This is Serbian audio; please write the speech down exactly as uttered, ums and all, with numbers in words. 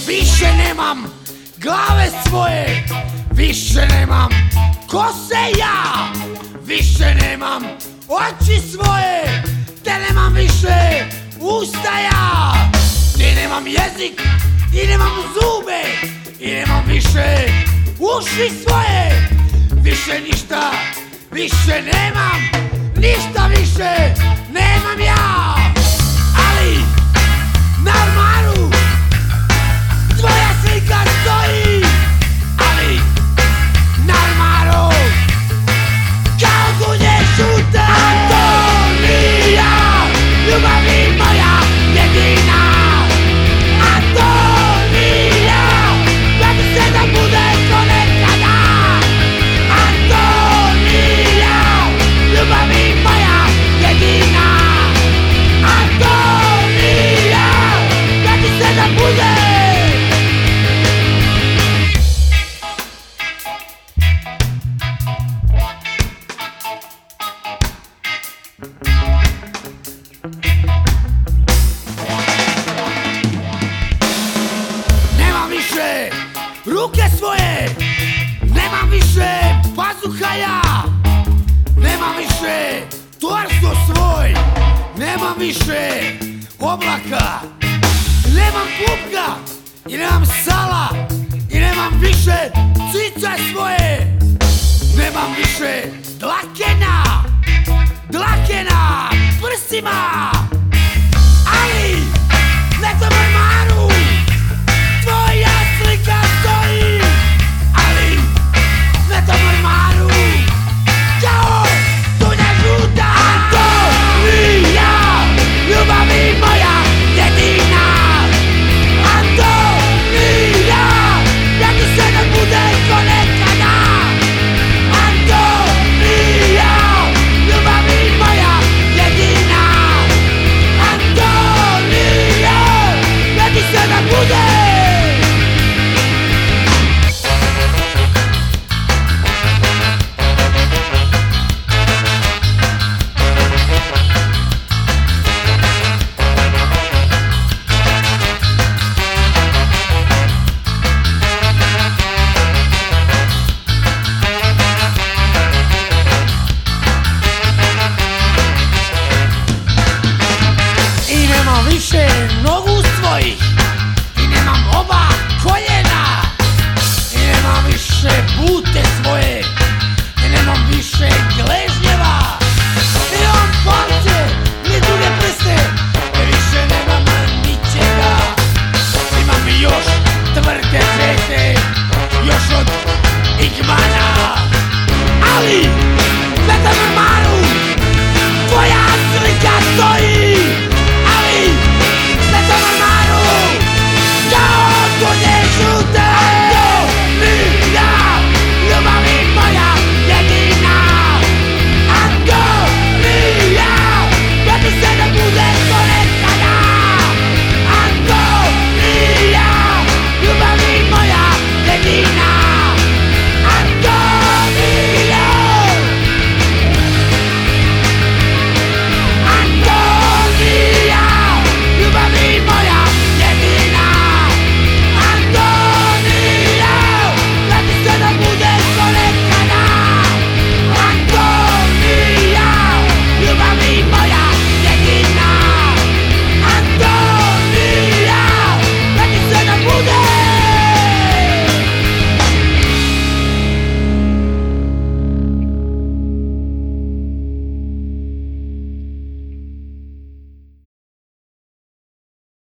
Više nemam glave svoje, više nemam kose ja, više nemam oči svoje, te nemam više usta ja. I nemam jezik, i nemam zube, i nemam više uši svoje. Više ništa, više nemam, ništa više nemam ja. Ali na ormaru tvoja slika stoji, ali na ormaru kao gunje šute. Antonija, ljubavi moja jedina. Antonija, vrati se da bude ko nekada. Antonija, ljubavi moja jedina. Antonija, vrati se da bude. Nemam više ruke svoje, nemam više pazuha ja, nemam više torso svoj, nemam više oblaka, nemam pupka i nemam sala i nemam više cica svoje, nemam više dlake na, dlake na prsima.